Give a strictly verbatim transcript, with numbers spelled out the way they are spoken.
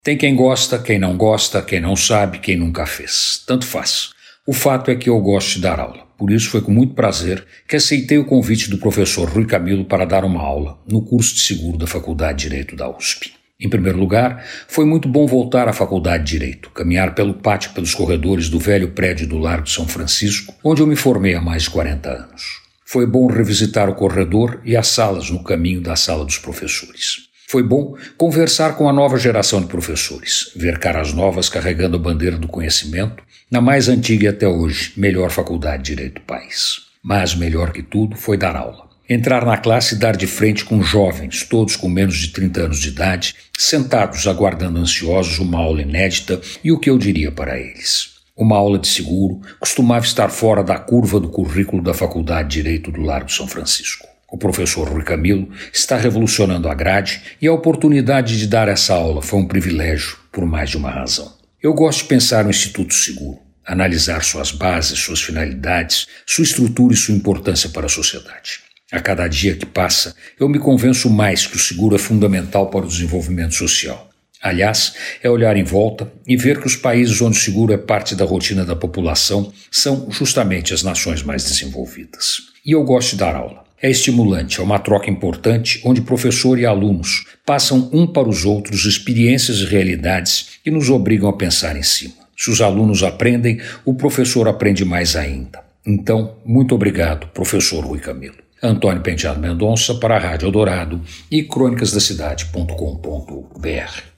Tem quem gosta, quem não gosta, quem não sabe, quem nunca fez. Tanto faz. O fato é que eu gosto de dar aula. Por isso foi com muito prazer que aceitei o convite do professor Rui Camilo para dar uma aula no curso de seguro da Faculdade de Direito da U S P. Em primeiro lugar, foi muito bom voltar à Faculdade de Direito, caminhar pelo pátio pelos corredores do velho prédio do Largo de São Francisco, onde eu me formei há mais de quarenta anos. Foi bom revisitar o corredor e as salas no caminho da sala dos professores. Foi bom conversar com a nova geração de professores, ver caras novas carregando a bandeira do conhecimento na mais antiga e até hoje melhor faculdade de Direito do país. Mas melhor que tudo foi dar aula. Entrar na classe e dar de frente com jovens, todos com menos de trinta anos de idade, sentados aguardando ansiosos uma aula inédita e o que eu diria para eles. Uma aula de seguro costumava estar fora da curva do currículo da Faculdade de Direito do Largo de São Francisco. O professor Rui Camilo está revolucionando a grade e a oportunidade de dar essa aula foi um privilégio por mais de uma razão. Eu gosto de pensar no Instituto Seguro, analisar suas bases, suas finalidades, sua estrutura e sua importância para a sociedade. A cada dia que passa, eu me convenço mais que o seguro é fundamental para o desenvolvimento social. Aliás, é olhar em volta e ver que os países onde o seguro é parte da rotina da população são justamente as nações mais desenvolvidas. E eu gosto de dar aula. É estimulante, é uma troca importante onde professor e alunos passam um para os outros experiências e realidades que nos obrigam a pensar em cima. Se os alunos aprendem, o professor aprende mais ainda. Então, muito obrigado, professor Rui Camilo. Antônio Penteado Mendonça para a Rádio Eldorado e crônicas da cidade ponto com ponto br.